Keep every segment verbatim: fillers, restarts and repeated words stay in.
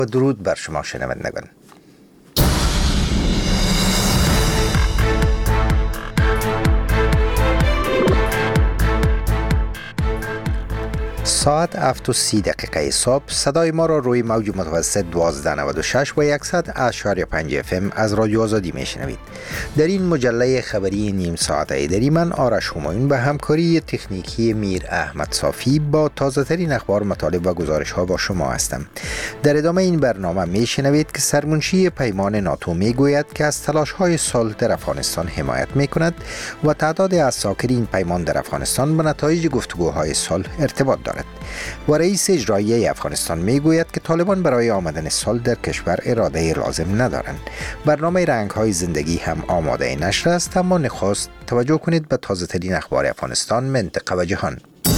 و درود بر شما شنوندگان. ساعت هفت و سی دقیقه صبح صدای ما را روی موج متوسط دوازده نود و شش و صد اشاری پنج اف ام از رادیو آزادی میشنوید. در این مجله خبری نیم ساعته دری من آرش همایون به همکاری تکنیکی میر احمد صافی با تازه ترین اخبار، مطالب و گزارش ها با شما هستم. در ادامه این برنامه میشنوید که سرمنشی پیمان ناتو میگوید که از تلاش های صلح در افغانستان حمایت میکند و تعداد اساکر این پیمان در افغانستان به نتایج گفتگوهای صلح ارتباط دارد. و رئیس اجرایی افغانستان میگوید که طالبان برای آمدن صلح در کشور اراده لازم ندارند. برنامه رنگ های زندگی هم آماده نشر است، اما نخست توجه کنید به تازه ترین اخبار افغانستان، منطقه و جهان.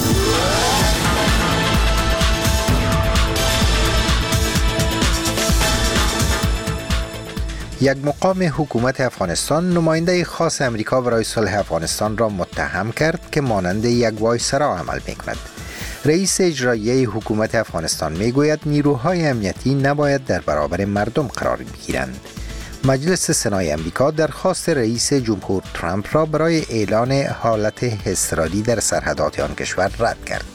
یک مقام حکومت افغانستان نماینده خاص امریکا برای صلح افغانستان را متهم کرد که مانند یک وایسرا عمل میکند. رئیس اجرایی حکومت افغانستان میگوید نیروهای امنیتی نباید در برابر مردم قرار بگیرند. مجلس سنای امریکا درخواست رئیس جمهور ترامپ را برای اعلان حالت اضطراری در سرحدات آن کشور رد کرد.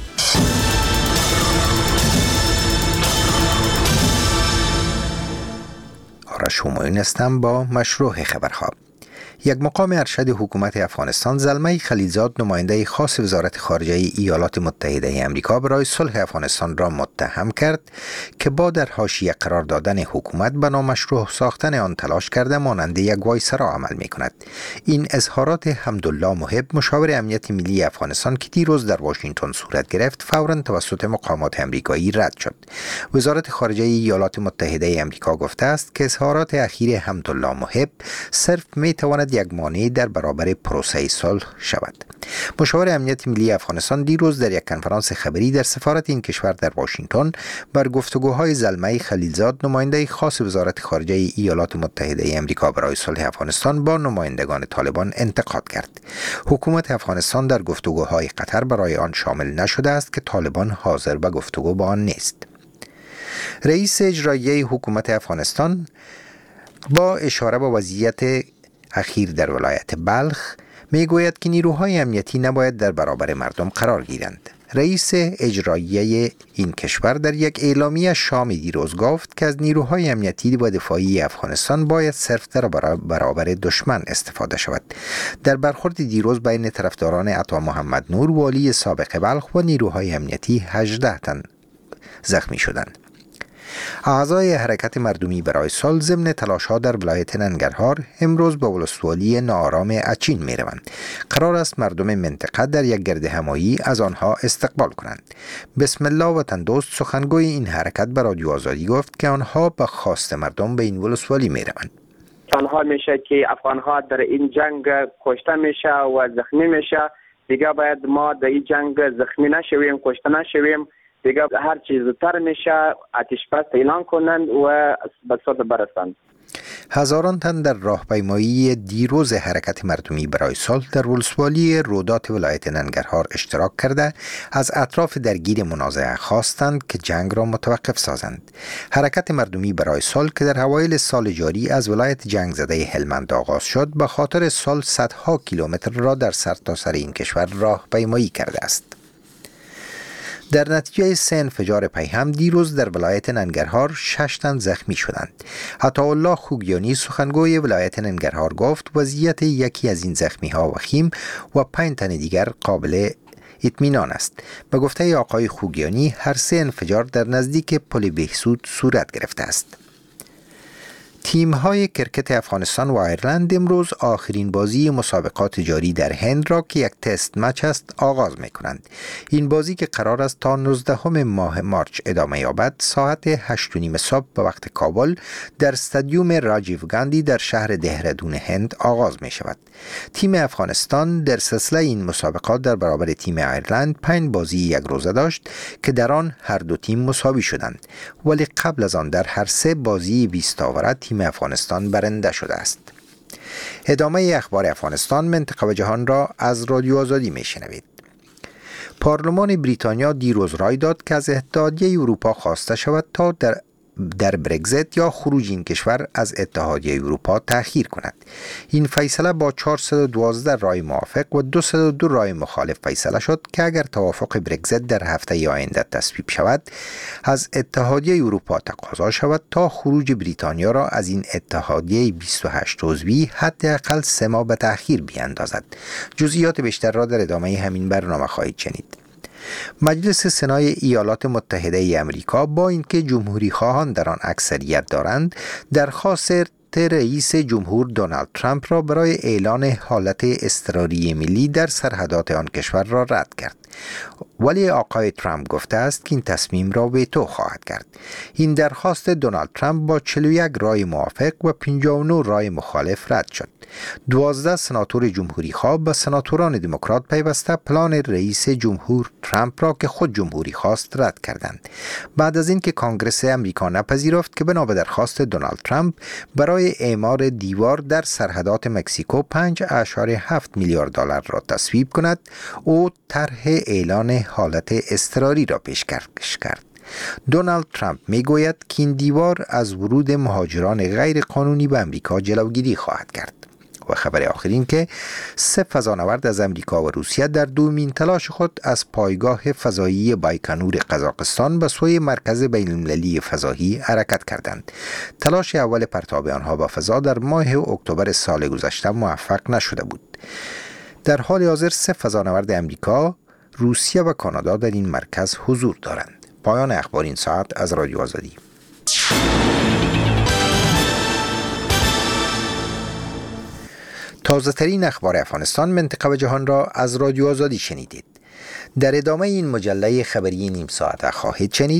آرش همایون هستم با مشروع خبرها. یک مقام ارشد حکومت افغانستان، زلمه خلیلزاد، نماینده خاص وزارت خارجه ایالات متحده آمریکا برای صلح افغانستان را متهم کرد که با در حاشیه قرار دادن حکومت به نامشروع ساختن آن تلاش کرده مانند یک وایسرا عمل می کند. این اظهارات حمدالله محب، مشاور امنیت ملی افغانستان که دیروز در واشنگتن صورت گرفت، فوراً توسط مقامات امریکایی رد شد. وزارت خارجه ایالات متحده آمریکا گفته است که اظهارات اخیر حمدالله محب صرف می تواند یک مانع در برابر پروسه صلح شود. مشاور امنیت ملی افغانستان دیروز در یک کنفرانس خبری در سفارت این کشور در واشنگتن بر گفتگوهای زلمه خلیلزاد، نماینده خاص وزارت خارجه ایالات متحده آمریکا برای صلح افغانستان، با نمایندگان طالبان انتقاد کرد. حکومت افغانستان در گفتگوهای قطر برای آن شامل نشده است که طالبان حاضر به گفتگو با آن نیست. رئیس اجرایی حکومت افغانستان با اشاره به وضعیت اخیر در ولایت بلخ میگوید که نیروهای امنیتی نباید در برابر مردم قرار گیرند. رئیس اجرایی این کشور در یک اعلامیه شام دیروز گفت که از نیروهای امنیتی و دفاعی افغانستان باید صرف در برابر دشمن استفاده شود. در برخورد دیروز بین طرفداران عطا محمد نور، والی سابق بلخ، و نیروهای امنیتی هجده تن زخمی شدند. اعضای حرکت مردمی برای صلح ضمن تلاش‌ها در ولایت ننگرهار امروز به ولسوالی ناآرام اچین می‌روند. قرار است مردم منطقه در یک گرد همایی از آنها استقبال کنند. بسم الله وطن دوست، سخنگوی این حرکت، به رادیو آزادی گفت که آنها به خواست مردم به این ولسوالی می‌روند. تنها میشه که افغان‌ها در این جنگ کشته میشه و زخمی میشه. دیگه باید ما در این جنگ زخمی نشویم، کشته نشویم. دیگه هر چیز زودتر میشه آتش بس اعلان کنند و به صلح برسند. هزاران تن در راهپیمایی دیروز حرکت مردمی برای صلح در ولسوالی رودات ولایت ننگرهار اشتراک کرده از اطراف درگیر منازعه خواستند که جنگ را متوقف سازند. حرکت مردمی برای صلح که در اوایل سال جاری از ولایت جنگ زده هلمند آغاز شد، به خاطر صلح صدها کیلومتر را در سرتاسر این کشور راهپیمایی کرده است. در نتیجه سه انفجار پیهم دیروز در ولایت ننگرهار شش تن زخمی شدند. عطاالله خوگیانی، سخنگوی ولایت ننگرهار، گفت وضعیت یکی از این زخمی ها وخیم و پنج تن دیگر قابل اطمینان است. به گفته آقای خوگیانی، هر سه انفجار در نزدیک پل بهسود صورت گرفته است. تیم‌های کرکت افغانستان و ایرلند امروز آخرین بازی مسابقات جاری در هند را که یک تست مچ است آغاز می‌کنند. این بازی که قرار است تا نوزدهم ماه مارچ ادامه یابد، ساعت هشت و نیم صبح به وقت کابل در استادیوم راجیو گاندی در شهر دهرادون هند آغاز می‌شود. تیم افغانستان در سلسله این مسابقات در برابر تیم ایرلند پنج بازی یک روزه داشت که در آن هر دو تیم مساوی شدند، ولی قبل از آن در هر سه بازی بیست آوره تیم افغانستان برنده شده است. ادامه اخبار افغانستان، منطقه و جهان را از رادیو آزادی میشنوید. پارلمان بریتانیا دیروز رای داد که از اتحادیه اروپا خواسته شود تا در در برگزیت یا خروج این کشور از اتحادیه اروپا تأخیر کند. این فیصله با چهارصد و دوازده رای موافق و دویست و دو رای مخالف فیصله شد که اگر توافق برگزیت در هفته آینده تصویب شود، از اتحادیه اروپا تقاضا شود تا خروج بریتانیا را از این اتحادیه بیست و هشت عضوی حداقل سه ماه به تأخیر بیاندازد. جزئیات بیشتر را در ادامه همین برنامه خواهید شنید. مجلس سنای ایالات متحده ای امریکا با اینکه جمهوری خواهان در آن اکثریت دارند، درخواست رئیس جمهور دونالد ترامپ را برای اعلان حالت اضطراری ملی در سرحدات آن کشور را رد کرد. ولی آقای ترامپ گفته است که این تصمیم را ویتو خواهد کرد. این درخواست دونالد ترامپ با چهل و یک رای موافق و پنجاه و نه رای مخالف رد شد. دوازده سناتور جمهوری خواه به سناتوران دموکرات پیوسته پلان رئیس جمهور ترامپ را که خود جمهوری خواست رد کردند. بعد از اینکه کانگرس امریکا نپذیرفت که بنا به درخواست دونالد ترامپ برای اعمار دیوار در سرحدات مکزیکو پنج اشاره هفت میلیارد دلار را تصویب کند، او طرح اعلان حالت اضطراری را پیشکش کرد. دونالد ترامپ می گوید که این دیوار از ورود مهاجران غیر قانونی به امریکا جلوگیری خواهد کرد. و خبر آخرین که سه فضانورد از امریکا و روسیه در دومین تلاش خود از پایگاه فضایی بایکنور قزاقستان به سوی مرکز بین‌المللی فضایی حرکت کردند. تلاش اول پرتاب آنها به فضا در ماه اکتبر سال گذشته موفق نشده بود. در حال حاضر سه فضانورد امریکا، روسیه و کانادا در این مرکز حضور دارند. پایان اخبار این ساعت از رادیو آزادی. تازه ترین اخبار افغانستان، منطقه و جهان را از رادیو آزادی شنیدید. در ادامه این مجله خبری نیم ساعته خواهید شنید: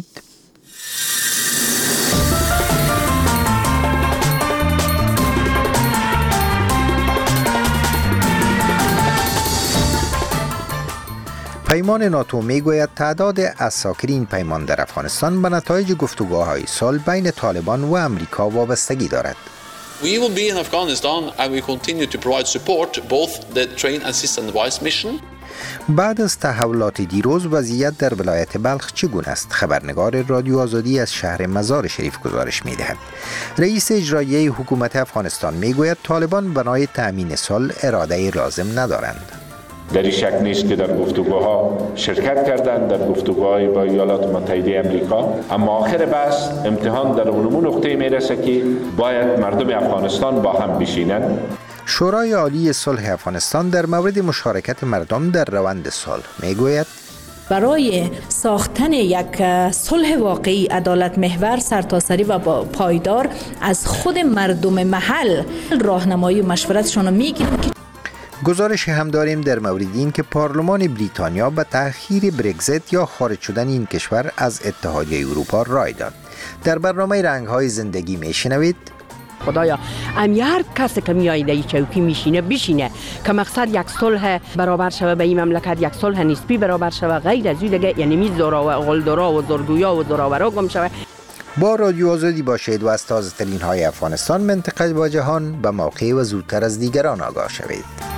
پیمان ناتو میگوید تعداد اساکر این پیمان در افغانستان به نتایج گفتگوهای صلح بین طالبان و امریکا وابستگی دارد. We will be in Afghanistan and we continue to provide support both the train assist and advice mission. بعد از تحولات دیروز وضعیت در ولایت بلخ چگونه است؟ خبرنگار رادیو آزادی از شهر مزار شریف گزارش می‌دهد. رئیس اجرایی حکومت افغانستان میگوید طالبان بنای تأمین صلح اراده لازم ندارند. در این شک نیست که در گفتگوها شرکت کردند، در گفتگوهای با ایالات متحده امریکا، اما آخر بحث امتحان در اون نقطه میرسه که باید مردم افغانستان با هم بشینند. شورای عالی صلح افغانستان در مورد مشارکت مردم در روند صلح میگوید برای ساختن یک صلح واقعی، عدالت محور، سرتاسری و پایدار از خود مردم محل راهنمایی و مشورتشان را میگیریم. گزارش هم داریم در مورد این که پارلمان بریتانیا به تأخیر برگزیت یا خارج شدن این کشور از اتحادیه اروپا رای داد. در برنامه رنگ‌های زندگی میشنوید: خدایا امی هر کسی که میایده ای چوکی میشینه بشینه که مقصد یک صلح برابر شوه به این مملکت، یک صلح نسبی برابر شوه، غیر از این دیگه یعنی می زورا و غلدرا و زرگویا و زوراورا گم شوه. با رادیو آزادی باشید و از تازه ترین های افغانستان، منطقه و جهان به موقع و زودتر از دیگران آگاه شوید.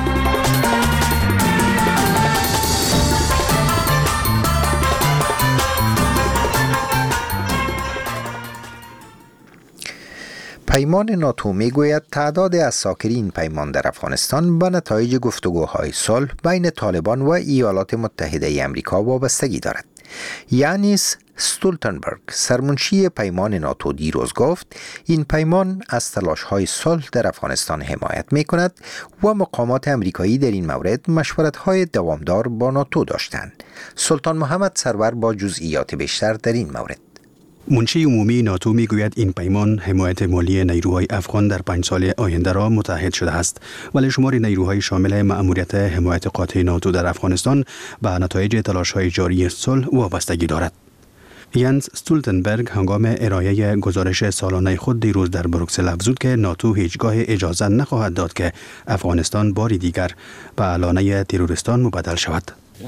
پیمان ناتو میگوید تعداد اساکری این پیمان در افغانستان به نتایج گفتگوهای صلح بین طالبان و ایالات متحده ای امریکا وابستگی دارد. یانیس استولتنبرگ، سرمنشی پیمان ناتو، دیروز گفت این پیمان از تلاش‌های صلح در افغانستان حمایت می‌کند و مقامات امریکایی در این مورد مشورت‌های دوامدار با ناتو داشتند. سلطان محمد سرور با جزئیات بیشتر در این مورد. منشی عمومی ناتو میگوید این پیمان حمایت مالی نیروهای افغان در پنج سال آینده را متحد شده است، ولی شمار نیروهای شامل مأموریت حمایت قاطع ناتو در افغانستان به نتایج تلاش‌های جاری صلح وابستگی دارد. یانس استولتنبرگ هنگام ارائه گزارش سالانه خود دیروز در بروکسل افزود که ناتو هیچگاه اجازه نخواهد داد که افغانستان باری دیگر به لانه تروریستان مبدل شود.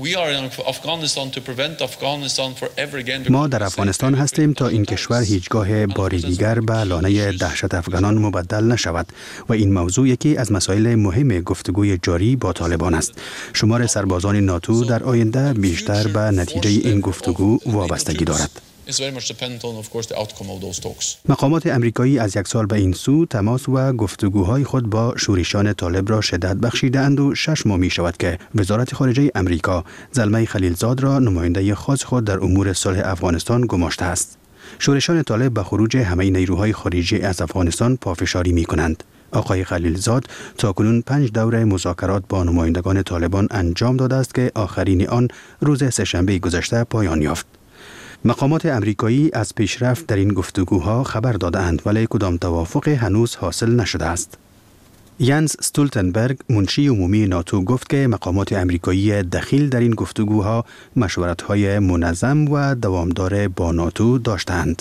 ما در افغانستان هستیم تا این کشور هیچگاه باری دیگر به لانه دهشت افغانان مبدل نشود و این موضوع یکی از مسائل مهم گفتگوی جاری با طالبان است. شمار سربازان ناتو در آینده بیشتر به نتیجه این گفتگو وابستگی دارد. مقامات امریکایی از یک سال به این سو تماس و گفتگوهای خود با شورشیان طالب را شدت بخشیدند و شش ماه می شود که وزارت خارجه امریکا زلمه خلیلزاد را نماینده خاص خود در امور صلح افغانستان گماشته است. شورشیان طالب به خروج همه نیروهای خارجی از افغانستان پافشاری می کنند. آقای خلیلزاد تاکنون پنج دوره مذاکرات با نمایندگان طالبان انجام داده است که آخرین آن روز سه‌شنبه گذشته پایان یافت. مقامات امریکایی از پیشرفت در این گفتگوها خبر دادند ولی کدام توافق هنوز حاصل نشده است. ینس استولتنبرگ منشی عمومی ناتو گفت که مقامات امریکایی دخیل در این گفتگوها مشورت‌های منظم و دوامدار با ناتو داشتند.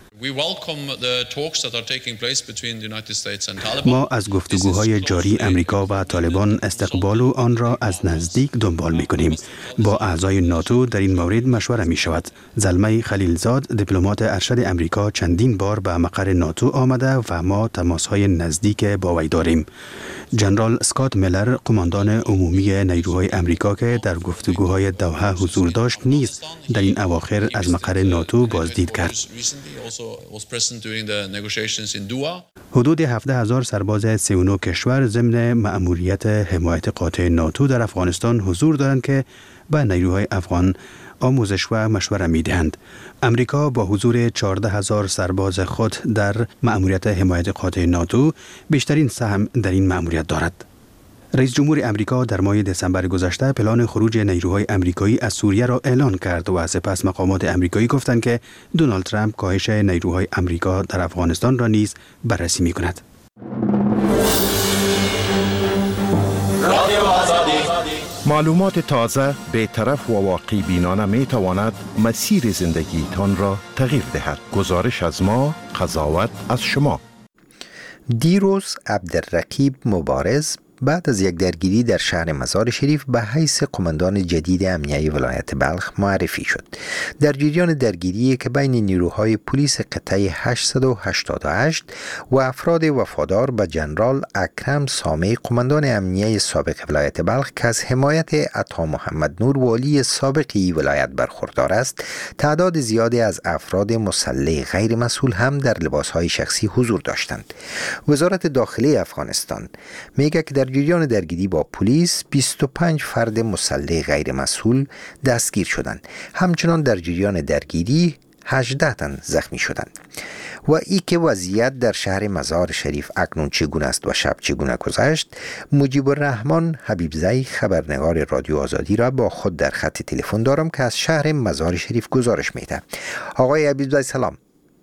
ما از گفتگوهای جاری امریکا و طالبان استقبال و آن را از نزدیک دنبال می کنیم. با اعضای ناتو در این مورد مشوره می شود. زلمه خلیلزاد دیپلمات ارشد امریکا چندین بار به مقر ناتو آمده و ما تماسهای نزدیک با وی داریم. جنرال اسکات میلر قماندان عمومی نیروهای امریکا که در گفتگوهای دوحه حضور داشت نیز در این اواخر از مقر ناتو بازدید کرد. حدود هفده هزار سرباز سی و نه کشور ضمن مأموریت حمایت قاطع ناتو در افغانستان حضور دارند که به نیروهای افغان آموزش و مشوره می دهند. امریکا با حضور چهارده هزار سرباز خود در مأموریت حمایت قاطع ناتو بیشترین سهم در این مأموریت دارد. رئیس جمهور امریکا در ماه دسامبر گذشته پلان خروج نیروهای امریکایی از سوریه را اعلان کرد و سپس مقامات امریکایی گفتند که دونالد ترامپ کاهش نیروهای امریکا در افغانستان را نیز بررسی می کند. معلومات تازه، بی‌طرف و واقع بینانه می تواند مسیر زندگی تان را تغییر دهد. گزارش از ما، قضاوت از شما. دیروز عبدالرقیب مبارز بعد از یک درگیری در شهر مزار شریف به حیث قماندان جدید امنیه ولایت بلخ معرفی شد. در جریان درگیری که بین نیروهای پلیس قطعه هشتصد و هشتاد و هشت و افراد وفادار به جنرال اکرم سامع قماندان امنیه سابق ولایت بلخ که از حمایت عطا محمد نور والی سابق این ولایت برخوردار است، تعداد زیادی از افراد مسلح غیر مسئول هم در لباسهای شخصی حضور داشتند. وزارت داخلی افغانستان میگه که در جریان درگیری با پلیس بیست و پنج فرد مسلح غیر مسئول دستگیر شدند. همچنان در جریان درگیری هجده تن زخمی شدند. و ای که وضعیت در شهر مزار شریف اکنون چگونه است و شب چگونه گذشت، مجیب الرحمن حبیبزی خبرنگار رادیو آزادی را با خود در خط تلفن دارم که از شهر مزار شریف گزارش میده. آقای حبیبزی سلام.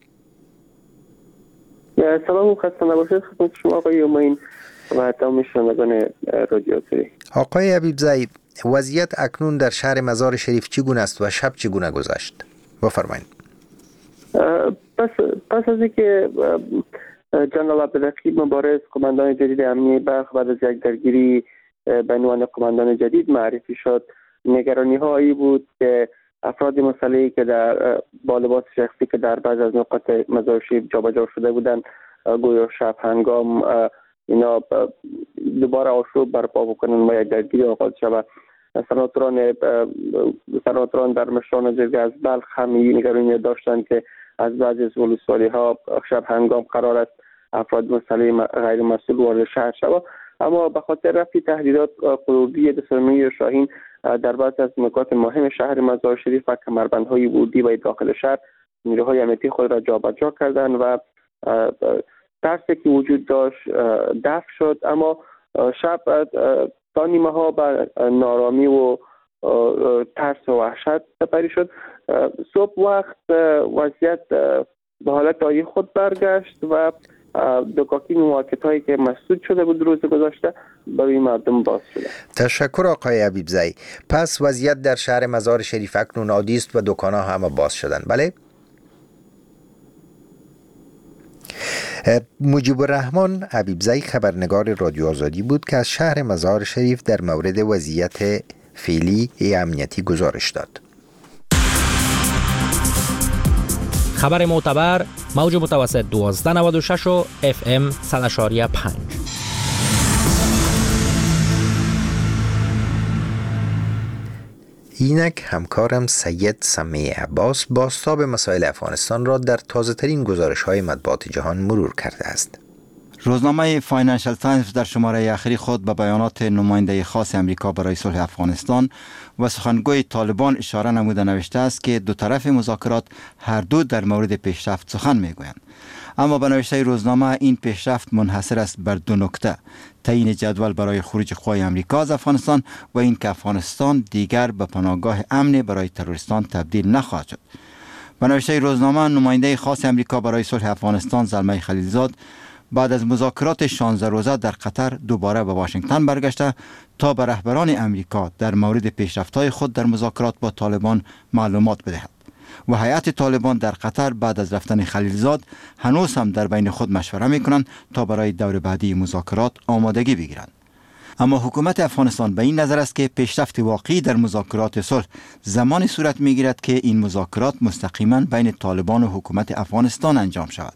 سلام و خسته نباشید خدمت شما آقای یومین و تمام شنوندگان رادیو آزادی. آقای حبیبزی، وضعیت اکنون در شهر مزار شریف چگونه است و شب چگونه گذشت؟ بفرمایید. پس پس از اینکه جنرال عبدالرقیب مبارز قماندان جدید امنیه بلخ بعد از یک درگیری به عنوان قماندان جدید معرفی شد، نگرانی هایی بود که افراد مسلحی که در با لباس شخصی که در بعض از نقاط مزار شریف جابجا شده بودند، گویا شب هنگام اینا دوباره آشوب برپا بکنن و یک درگیری آغاز شود. سناتوران سناتوران در مشران جرگه از بلخ هم این نگرانی داشتند که از بعضی از ولسوالی ها شب هنگام قرار است افراد مسلح غیر مسئول وارد شهر شود، اما به خاطر رفع تهدیدات قلوبی دسامبر شاهین در بعضی از نقاط مهم شهر مزار شریف و کمربندهای ورودی و داخل شهر نیروهای امنیتی خود را جابجا کردند و ترسی که وجود داشت دفع شد. اما شب تا نیمه ها به نارامی و ترس و وحشت سپری شد. صبح وقت وضعیت به حالت عادی خود برگشت و دکاکین موکت هایی که مسدود شده بود روز گذشته برای مردم باز شده. تشکر آقای حبیبزی. پس وضعیت در شهر مزار شریف اکنون عادی است و دکان ها همه باز شدن، بله؟ مجیب الرحمن حبیبزی خبرنگار رادیو آزادی بود که از شهر مزار شریف در مورد وضعیت فعلی امنیتی گزارش داد. خبر معتبر، موج متوسط دوازده نود و شش و اف ام صد و پنج. اینک همکارم سید سمی عباس بازتاب مسائل افغانستان را در تازه ترین گزارش های مطبوعات جهان مرور کرده است. روزنامه فاینانشل تایمز در شماره اخیر خود به بیانات نماینده خاص امریکا برای صلح افغانستان و سخنگوی طالبان اشاره نموده نوشته است که دو طرف مذاکرات هر دو در مورد پیشرفت سخن میگویند. اما به نوشته روزنامه این پیشرفت منحصر است بر دو نکته: تعیین جدول برای خروج قوای امریکا از افغانستان و اینکه افغانستان دیگر به پناهگاه امن برای تروریستان تبدیل نخواهد شد. به نوشته روزنامه نماینده خاص امریکا برای صلح افغانستان زلمه خلیلزاد بعد از مذاکرات شانزده روزه در قطر دوباره به واشنگتن برگشته تا به رهبران امریکا در مورد پیشرفت‌های خود در مذاکرات با طالبان معلومات بدهد. و هیئت طالبان در قطر بعد از رفتن خلیلزاد هنوز هم در بین خود مشوره میکنند تا برای دور بعدی مذاکرات آمادگی بگیرند. اما حکومت افغانستان به این نظر است که پیشرفت واقعی در مذاکرات صلح زمانی صورت میگیرد که این مذاکرات مستقیما بین طالبان و حکومت افغانستان انجام شود.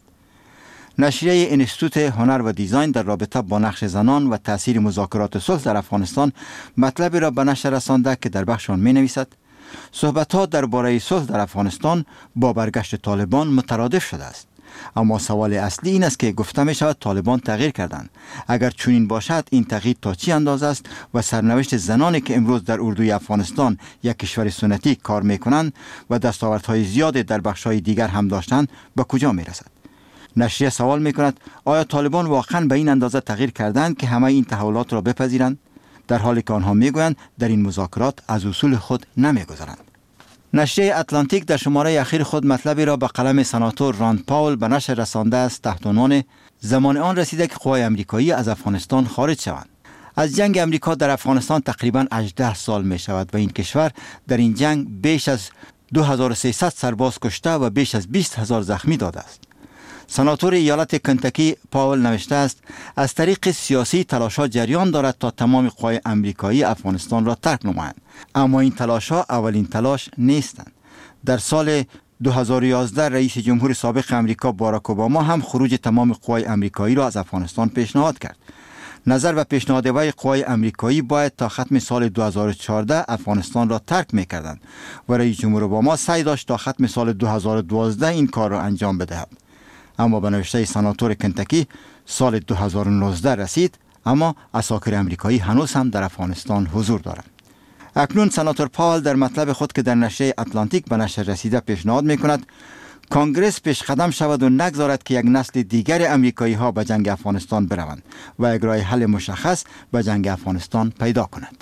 نشریه انستیتوت هنر و دیزاین در رابطه با نقش زنان و تاثیر مذاکرات صلح در افغانستان مطلبی را به نشر رسانده که در بخش آن می‌نویسد: صحبت‌ها درباره صلح در افغانستان با برگشت طالبان مترادف شده است. اما سوال اصلی این است که گفته می شود طالبان تغییر کردند. اگر چنین باشد این تغییر تا چه اندازه است و سرنوشت زنانی که امروز در اردوی افغانستان یک کشور سنتی کار می کنند و دستاوردهای زیادی در بخش‌های دیگر هم داشتند به کجا می رسد؟ نشریه سوال می کند آیا طالبان واقعا به این اندازه تغییر کردند که همه این تحولات را بپذیرند، در حالی که آنها میگویند در این مذاکرات از اصول خود نمیگذرند. نشریه اتلانتیک در شماره اخیر خود مطلبی را به قلم سناتور راند پاول به نشر رسانده است تحت عنوان زمان آن رسیده که قوای آمریکایی از افغانستان خارج شوند. از جنگ امریکا در افغانستان تقریباً هجده سال می شود و این کشور در این جنگ بیش از دو هزار و سیصد سرباز کشته و بیش از بیست هزار زخمی داده است. سناتور ایالت کنتاکی پاول نوشته است از طریق سیاسی تلاش‌ها جریان دارد تا تمام قوای آمریکایی افغانستان را ترک نمایند، اما این تلاش‌ها اولین تلاش نیستند. در سال دو هزار و یازده رئیس جمهور سابق امریکا باراک اوباما هم خروج تمام قوای آمریکایی را از افغانستان پیشنهاد کرد. نظر به پیشنهاد وی قوای آمریکایی باید تا ختم سال دو هزار و چهارده افغانستان را ترک می‌کردند و رئیس جمهور اوباما سعی داشت تا ختم سال دو هزار و دوازده این کار را انجام بدهد. اما به نوشته سناتور کنتاکی سال دو هزار و نوزده رسید، اما عساکر امریکایی هنوز هم در افغانستان حضور دارند. اکنون سناتور پاول در مطلب خود که در نشریه اتلانتیک به نشر رسیده پیشنهاد می کند کانگرس پیش قدم شود و نگذارد که یک نسل دیگر امریکایی ها به جنگ افغانستان بروند و یک راه حل مشخص به جنگ افغانستان پیدا کند.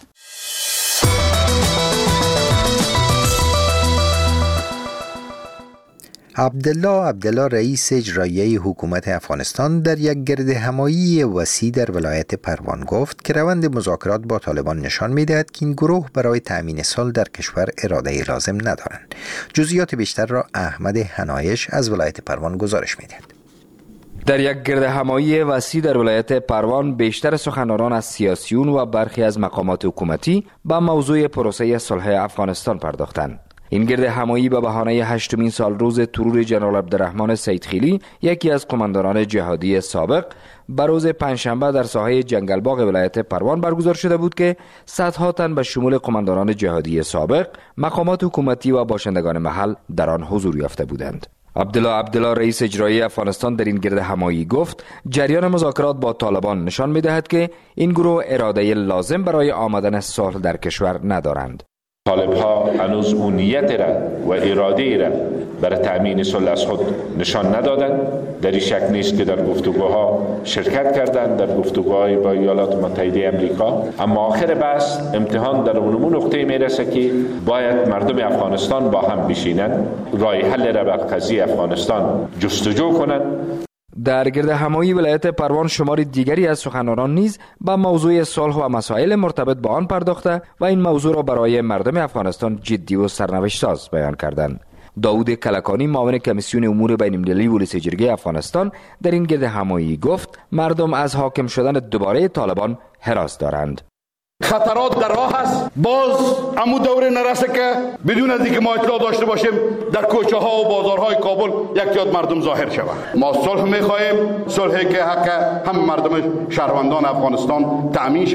عبدالله عبدالله رئیس اجرایی حکومت افغانستان در یک گرد همایی وسیع در ولایت پروان گفت که روند مذاکرات با طالبان نشان می‌دهد که این گروه برای تأمین صلح در کشور اراده لازم ندارند. جزئیات بیشتر را احمد حنایش از ولایت پروان گزارش می‌دهد. در یک گرد همایی وسیع در ولایت پروان بیشتر سخنرانان از سیاسیون و برخی از مقامات حکومتی به موضوع پروسه صلح افغانستان پرداختند. این گرد همایی به بهانه هشتمین سال روز ترور جنرال عبدالرحمن سیدخیلی، یکی از قماندانان جهادی سابق، به روز پنجشنبه در ساحه جنگل باغ ولایت پروان برگزار شده بود که صدها تن به شمول قماندانان جهادی سابق، مقامات حکومتی و باشندگان محل در آن حضور یافته بودند. عبدالله عبدالله رئیس اجرایی افغانستان در این گرد همایی گفت جریان مذاکرات با طالبان نشان می‌دهد که این گروه اراده لازم برای آمدن صلح در کشور ندارند. طالب ها هنوز اون نیت را و اراده را برای تأمین صلح از خود نشان ندادند. در این شک نیست که در گفتگوها شرکت کردند، در گفتگوهای با ایالات متحده امریکا، اما آخر بحث امتحان در اون نقطه میرسه که باید مردم افغانستان با هم بشینند، راه حل را بر قضیه افغانستان جستجو کنند. در گرد همایی ولایت پروان شمار دیگری از سخنرانان نیز به موضوع صلح و مسائل مرتبط با آن پرداخته و این موضوع را برای مردم افغانستان جدی و سرنوشت ساز بیان کردند. داود کلکانی معاون کمیسیون امور بین المللی پلیس جرگه افغانستان در این گرد همایی گفت مردم از حاکم شدن دوباره طالبان هراس دارند. خطرات در راه است. باز امو دوره نرسه که بدون از اینکه ما اطلاع داشته باشیم در کوچه ها و بازارهای کابل یک یاد مردم ظاهر شود. ما صلح می‌خواهیم، صلحی که حق هم مردم شهروندان افغانستان تأمین شود.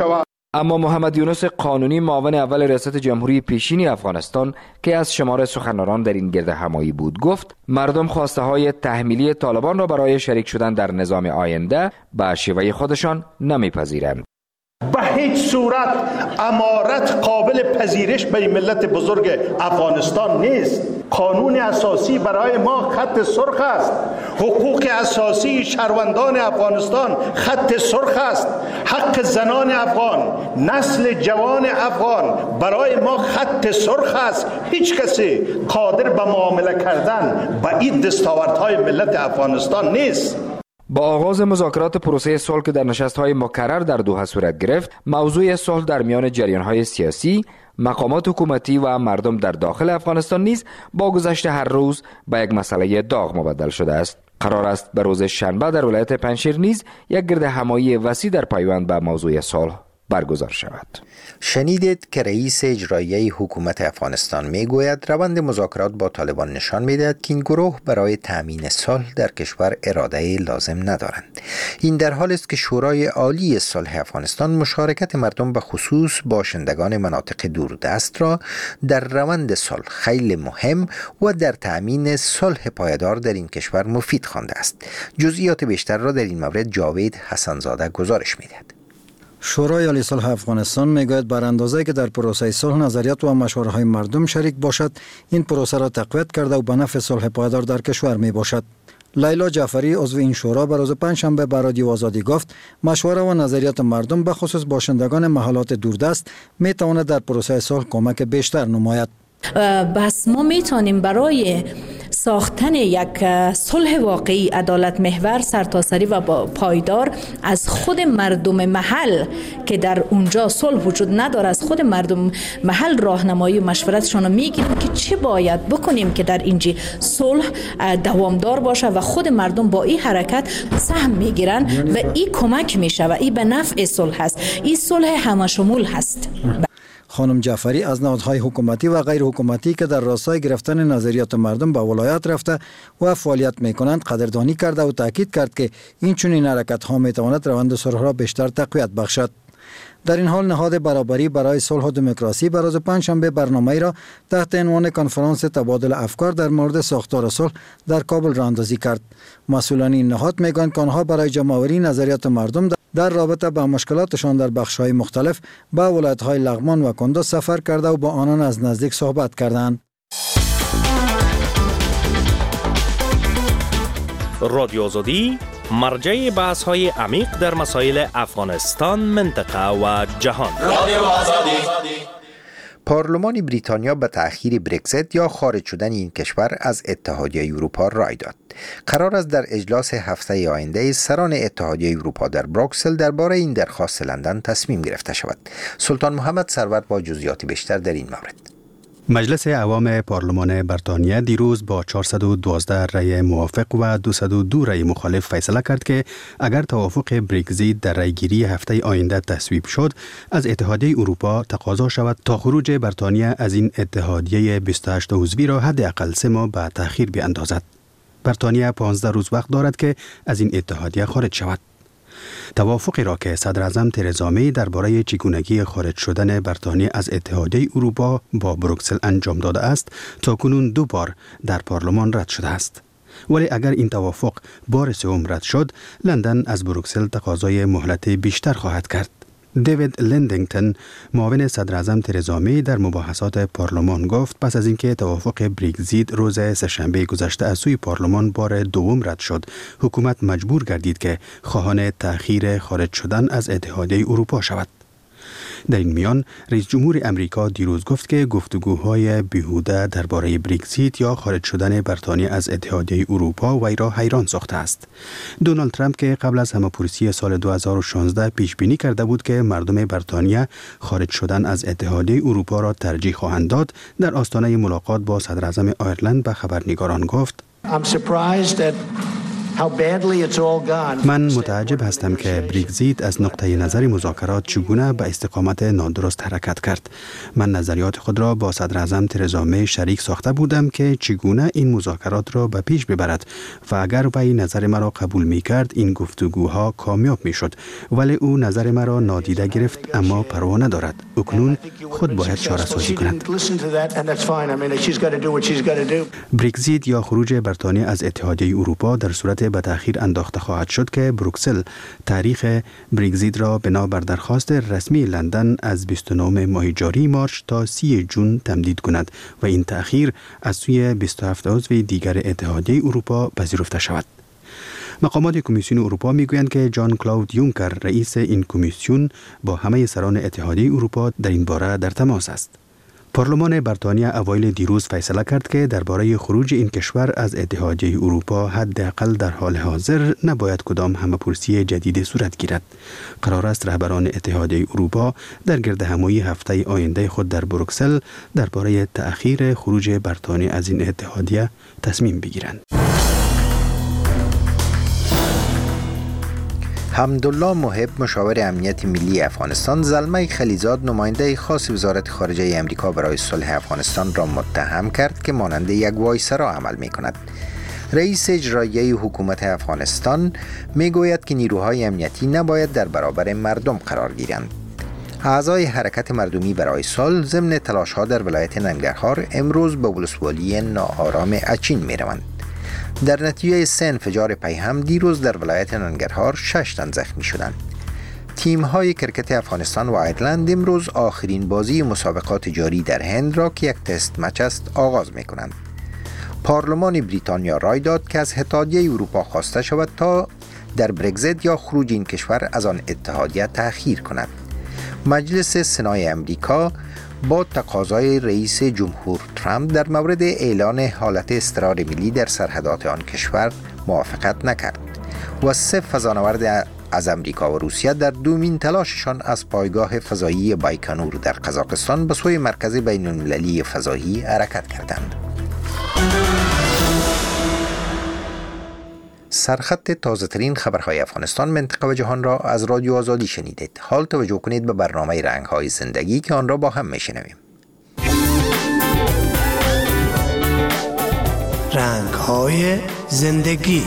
اما محمد یونس قانونی، معاون اول ریاست جمهوری پیشین افغانستان که از شمار سخنرانان در این گرد همایی بود، گفت مردم خواسته های تحمیلی طالبان را برای شریک شدن در نظام آینده به شیوه خودشان نمیپذیرند. به هیچ صورت امارت قابل پذیرش به ملت بزرگ افغانستان نیست. قانون اساسی برای ما خط سرخ است. حقوق اساسی شهروندان افغانستان خط سرخ است. حق زنان افغان، نسل جوان افغان برای ما خط سرخ است. هیچ کسی قادر به معامله کردن با این دستاوردهای ملت افغانستان نیست. با آغاز مذاکرات پروسه صلح که در نشست‌های مکرر در دوحه صورت گرفت، موضوع صلح در میان جریان‌های سیاسی، مقامات حکومتی و مردم در داخل افغانستان نیز با گذشت هر روز به یک مسئله داغ مبدل شده است. قرار است به روز شنبه در ولایت پنجشیر نیز یک گرد همایی وسیع در پیوند به موضوع صلح برگزار شود. شنیدید که رئیس اجرایی حکومت افغانستان میگوید روند مذاکرات با طالبان نشان میدهد که این گروه برای تامین صلح در کشور اراده لازم ندارند. این در حالی است که شورای عالی صلح افغانستان مشارکت مردم به خصوص باشندگان مناطق دوردست را در روند صلح خیلی مهم و در تامین صلح پایدار در این کشور مفید خوانده است. جزئیات بیشتر را در این مورد جاوید حسنزاده گزارش میدهد. شورای عالی صلح افغانستان میگوید بر اندازه‌ای که در پروسه صلح نظریات و مشوره‌های مردم شریک باشد، این پروسه را تقویت کرده و به نفع صلح پایدار در کشور می باشد. لیلا جعفری عضو این شورا به روز پنجشنبه به رادیو آزادی گفت مشوره و نظریات مردم به خصوص باشندگان محلات دوردست می تواند در پروسه صلح کمک بیشتر نماید. بس ما میتونیم برای ساختن یک صلح واقعی، عدالت محور، سرتاسری و پایدار از خود مردم محل که در اونجا صلح وجود نداره، از خود مردم محل راهنمایی و مشورتشون رو میگیریم که چه باید بکنیم که در اینجا صلح دوامدار باشه و خود مردم با این حرکت سهم میگیرن و این کمک میشه و این به نفع صلح هست. این صلح همشمول هست. خانم جعفری از نهادهای حکومتی و غیر حکومتی که در راستای گرفتن نظریات مردم به ولایت رفته و فعالیت میکنند قدردانی کرده و تاکید کرد که این چنین حرکت ها میتواند روند صلح را بیشتر تقویت بخشد. در این حال نهاد برابری برای صلح و دموکراسی به روز پنجشنبه برنامه‌ای را تحت عنوان کنفرانس تبادل افکار در مورد ساختار صلح در کابل راهاندازی کرد. مسئولان این نهاد میگویند که آنها برای جمع‌آوری نظریات مردم در رابطه با مشکلاتشان در بخش‌های مختلف به ولایت‌های لغمان و کندوز سفر کرده و با آنان از نزدیک صحبت کردند. رادیو آزادی مرجع بحث‌های عمیق در مسائل افغانستان، منطقه و جهان. رادیو آزادی. پارلمان بریتانیا به تأخیر برگزیت یا خارج شدن این کشور از اتحادیه اروپا رای داد. قرار است در اجلاس هفته آینده سران اتحادیه اروپا در بروکسل درباره این درخواست لندن تصمیم گرفته شود. سلطان محمد سرور با جزئیات بیشتر در این مورد. مجلس عوام پارلمان بریتانیا دیروز با چهارصد و دوازده رأی موافق و دویست و دو رأی مخالف فیصله کرد که اگر توافق برگزیت در رأیگیری هفته آینده تصویب شد، از اتحادیه اروپا تقاضا شود تا خروج بریتانیا از این اتحادیه بیست و هشت عضوی را حداقل سه ماه به تأخیر بیاندازد. بریتانیا پانزده روز وقت دارد که از این اتحادیه خارج شود. توافقی را که صدر اعظم ترزا می درباره چگونگی خارج شدن بریتانیا از اتحادیه اروپا با بروکسل انجام داده است، تاکنون دو بار در پارلمان رد شده است. ولی اگر این توافق بار سوم رد شد، لندن از بروکسل تقاضای مهلت بیشتر خواهد کرد. دیوید لندینگتون، معاون صدر اعظم ترزا می در مباحثات پارلمان گفت پس از اینکه توافق برگزیت روز سه‌شنبه گذشته از سوی پارلمان بار دوم رد شد، حکومت مجبور گردید که خواهان تأخیر خارج شدن از اتحادیه اروپا شود. در این میان رئیس جمهور امریکا دیروز گفت که گفتگوهای بیهوده درباره برگزیت یا خارج شدن بریتانیا از اتحادیه اروپا وی را حیران ساخته است. دونالد ترامپ که قبل از همه‌پرسی سال دو هزار و شانزده پیش بینی کرده بود که مردم بریتانیا خارج شدن از اتحادیه اروپا را ترجیح خواهند داد، در آستانه ملاقات با صدر اعظم آیرلند به خبرنگاران گفت: I'm surprised at من متعجب هستم که برگزیت از نقطه نظر مذاکرات چگونه به استقامت نادرست حرکت کرد. من نظریات خود را با صدر اعظم ترزا می شریک ساخته بودم که چگونه این مذاکرات را به پیش ببرد و اگر وی نظر مرا قبول می کرد این گفتگوها کامیاب می شد، ولی او نظر مرا نادیده گرفت اما پروا ندارد. اکنون خود باید چاره سازی کند. برگزیت یا خروج بریتانیا از اتحادیه اروپا در صورت به تأخیر انداخته خواهد شد که بروکسل تاریخ برگزیت را بنا بر درخواست رسمی لندن از بیست و نه ماه جاری مارچ تا سی جون تمدید کند و این تأخیر از سوی بیست و هفت عضو دیگر اتحادیه اروپا پذیرفته شود. مقامات کمیسیون اروپا میگویند که جان کلاود یونکر رئیس این کمیسیون با همه سران اتحادیه اروپا در این باره در تماس است. پارلمان بریتانیا اوایل دیروز فیصله کرد که درباره خروج این کشور از اتحادیه اروپا حداقل در حال حاضر نباید کدام همه‌پرسی جدید صورت گیرد. قرار است رهبران اتحادیه اروپا در گردهمایی هفته آینده خود در بروکسل درباره تأخیر خروج بریتانیا از این اتحادیه تصمیم بگیرند. حمدالله محب مشاور امنیت ملی افغانستان زلمه خلیزاد نماینده خاص وزارت خارجه امریکا برای صلح افغانستان را متهم کرد که مانند یک وایسرا عمل می کند. رئیس اجرایی حکومت افغانستان می گوید که نیروهای امنیتی نباید در برابر مردم قرار گیرند. اعضای حرکت مردمی برای صلح ضمن تلاش‌ها در ولایت ننگرهار امروز به ولسوالی ناآرام اچین می روند. در نتیجه سه انفجار پیهم دیروز در ولایت ننگرهار شش تن زخمی شدند. تیم‌های کرکت افغانستان و ایرلند امروز آخرین بازی مسابقات جاری در هند را که یک تست مچ است آغاز می‌کنند. پارلمان بریتانیا رای داد که از اتحادیه اروپا خواسته شود تا در برگزیت یا خروج این کشور از آن اتحادیه تأخیر کند. مجلس سنای امریکا با تقاضای رئیس جمهور ترامپ در مورد اعلان حالت اضطرار ملی در سرحدات آن کشور موافقت نکرد و سه فضانورد از امریکا و روسیه در دومین تلاششان از پایگاه فضایی بایکنور در قزاقستان به سوی مرکز بین المللی فضایی حرکت کردند. سرخط تازه ترین خبرهای افغانستان، منطقه و جهان را از رادیو آزادی شنیدید. حال توجه کنید به برنامه رنگ‌های زندگی که آن را با هم میشنویم. رنگ‌های زندگی.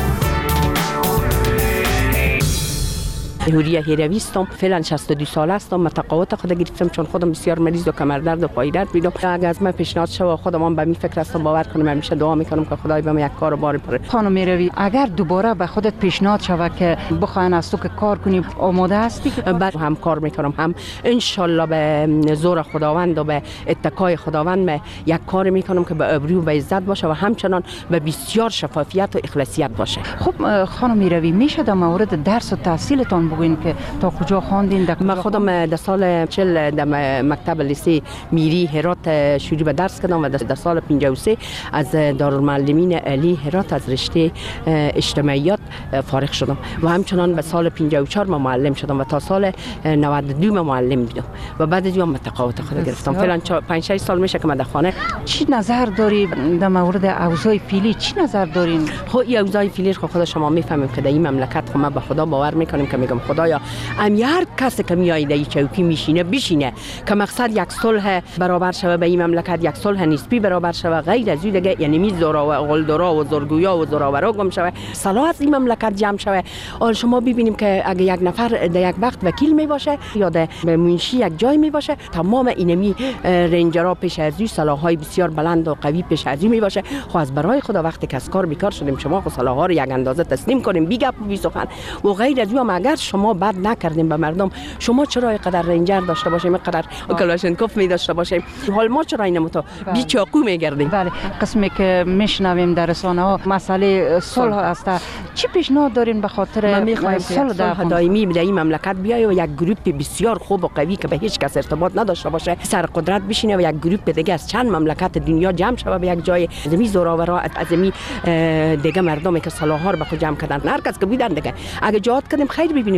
هوریا هیروی هستم، فعلا شصت و دو ساله هستم. متقاعد خود گرفتم چون خودم بسیار مریض و کمر درد و پای درد میدم. اگه از من پیشنهاد شود خودم به این فکر هستم، باور کنم همیشه دعا میکنم که خدای به من یک کار بار بره. خانم هیروی، اگر دوباره به خودت پیشنهاد شود که بخواین از تو که کار کنی، آماده هستی؟ بعد هم کار میکنم، هم ان شاء الله به زور خداوند و به اتکای خداوند یک کار میکنم که به ابرو و به عزت باشه و همچنان به بسیار شفافیت و اخلاصیت باشه. خب خانم هیروی، میشه در مورد درس و تحصیلتان بگوین که تا کجا خواندین؟ من خودم در سال چهل در مکتب لیسه میری هرات شروع به درس کردم و در سال پنجاه و سه از دارالمعلمین علی هرات از رشته اجتماعیات فارغ شدم و همچنان به سال پنجاه و چهار من معلم شدم و تا سال نود و دو من معلم بودم و بعد از اون متقاعد خود گرفتم. فعلا پنج شش سال میشه که من در خانه. چی نظر داری در مورد اوضاع فعلی؟ چی نظر دارین؟ خب این اوضاع فعلی خود خود شما میفهمید که در این مملکت خب ما به خدا باور میکنیم که میگم خدایا ام هر کسی که میایه در چوکی میشینه بشینه که مقصد یک صلح برابر شوه به این مملکت، یک صلح نسبی برابر شوه، غیر از دیگه یعنی می زورا و غلدرا و زورگویا و زوراورا گم شوه، صلاح از این مملکت جمع شوه. حال شما ببینیم که اگه یک نفر در یک وقت وکیل می باشه یا در منشی یک جای می باشه، تمام اینمی رنجرا پیش از این صلاح‌های بسیار بلند و قوی پیش از این می باشه. خو از برای خدا وقتی که از کار بیکار شدیم شما خو صلاح‌ها رو یک اندازه تسلیم کنیم، بی گپ و بی سخن و غیر از اون. اگر شما بد نکردیم به مردم، شما چرا اینقدر رنجر داشته باشیم، اینقدر کلاشنکوف می داشته باشیم، حال ما چرا اینمو بی چاقو میگردیم؟ بله، قسمی که میشنویم در رسانه‌ها مسئله صلح است. چی پیشنهاد دارین به خاطر صلح دائمی در این مملکت بیای و یک گروه بسیار خوب و قوی که به هیچ کس ارتباط نداشته باشه سر قدرت بشینه و یک گروه دیگه از چند مملکت دنیا جمع شوه به یک جای، زمین زوراورا از زمین دیگه مردمی که صلاح ها رو به خود جمع کردن، هر کس که بودن دیگه اگه جهاد کردیم خیر ببینیم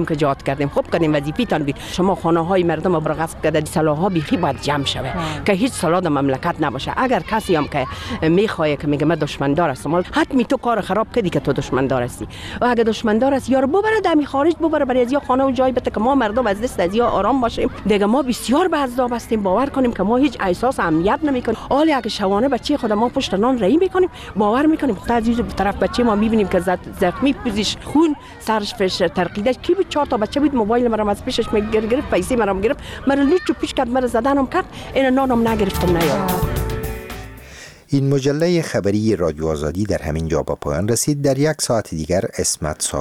ببینیم که جهاد کردیم. خوب کردیم وظیفه‌تان بود. شما خانه های مردم رو برغصب کرده، سلاح‌ها بیخی باید جمع شوه که هیچ سلاح در مملکت نباشه. اگر کسی هم که میخواد که میگه من دشمندار هستم، حتمی تو کار خراب کردی که تو دشمندار هستی. و اگر دشمندار هستی یارو ببره دمی خارج، ببره برای از یا خانه و جای بده که ما مردم از دست از یا آرام باشیم. دیگه ما بسیار به عذاب هستیم. باور کنیم که ما هیچ احساس امنیت نمیکنیم. حالا اگه شوانه بچه خود ما پشت نان رایی میکنیم، باور میکنیم تا عزیز به طرف بچه ما میبینیم که زخمی پوزش خون سرش فش ترقیده کی بود، چهار تا بچه بود، موبایل مرا از پیشش میگرفت، پیسه مرا گرفت، مرا لوچو پیش کرد، مرا زدنم کرد، این نانم نگرفتم نیام. این مجله خبری رادیو آزادی در همین جا با پایان رسید. در یک ساعت دیگر اسمت